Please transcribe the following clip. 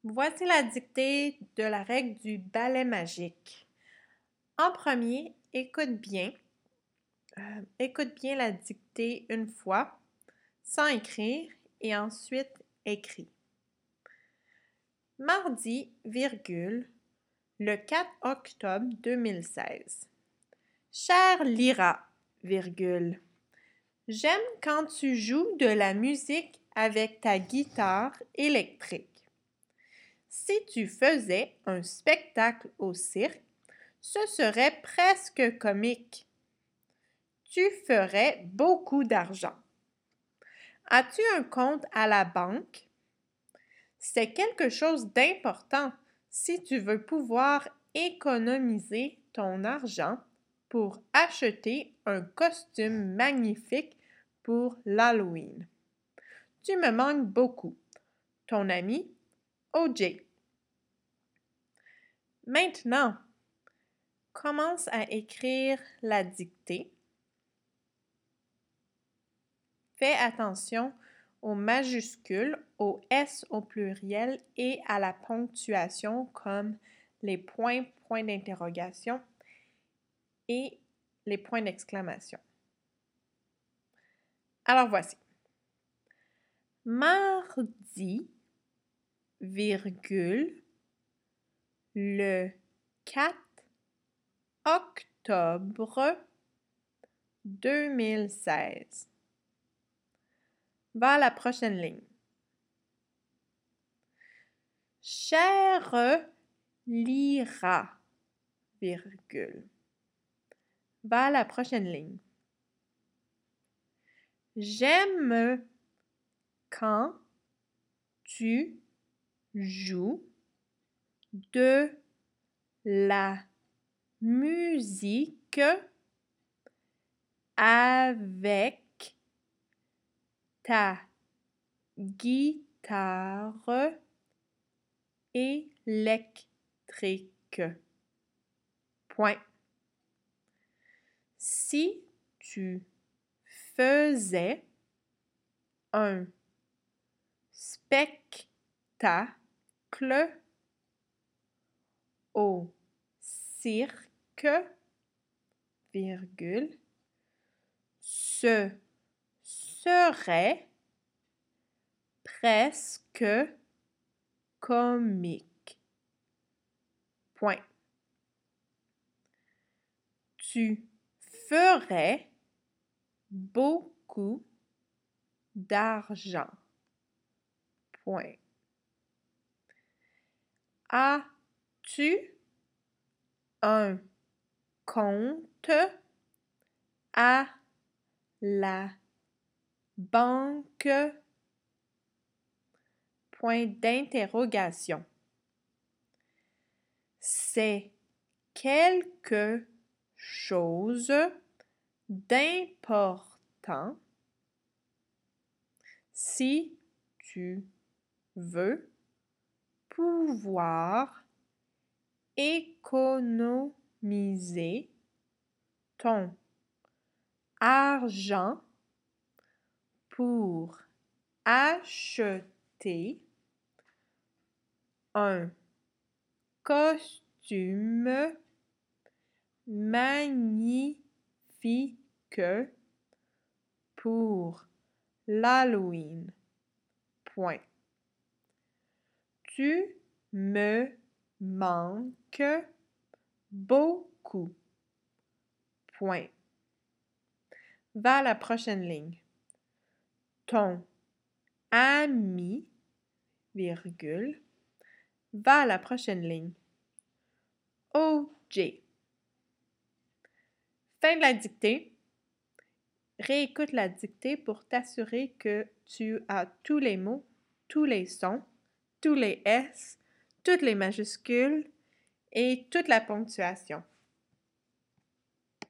Voici la dictée de la règle du balai magique. En premier, écoute bien. Écoute bien la dictée une fois, sans écrire, et ensuite écris. Mardi, virgule, le 4 octobre 2016. Cher Lyra, virgule, j'aime quand tu joues de la musique avec ta guitare électrique. Si tu faisais un spectacle au cirque, ce serait presque comique. Tu ferais beaucoup d'argent. As-tu un compte à la banque? C'est quelque chose d'important si tu veux pouvoir économiser ton argent pour acheter un costume magnifique pour l'Halloween. Tu me manques beaucoup. Ton ami OJ. Maintenant, commence à écrire la dictée. Fais attention aux majuscules, aux S au pluriel et à la ponctuation comme les points, points d'interrogation et les points d'exclamation. Alors voici. Mardi, virgule, le 4 octobre 2016. Va à la prochaine ligne. Chère Lyra, virgule. Va à la prochaine ligne. J'aime quand tu joues de la musique avec ta guitare électrique. Point. Si tu faisais un spectacle au cirque, virgule, ce serait presque comique. Point. Tu ferais beaucoup d'argent. Point. As-tu un compte à la banque? Point d'interrogation. C'est quelque chose d'important si tu veux pouvoir économiser ton argent pour acheter un costume magnifique pour l'Halloween. Point. Tu me manques beaucoup. Point. Va à la prochaine ligne. Ton ami, virgule, va à la prochaine ligne. OJ. Fin de la dictée. Réécoute la dictée pour t'assurer que tu as tous les mots, tous les sons, tous les S, toutes les majuscules et toute la ponctuation.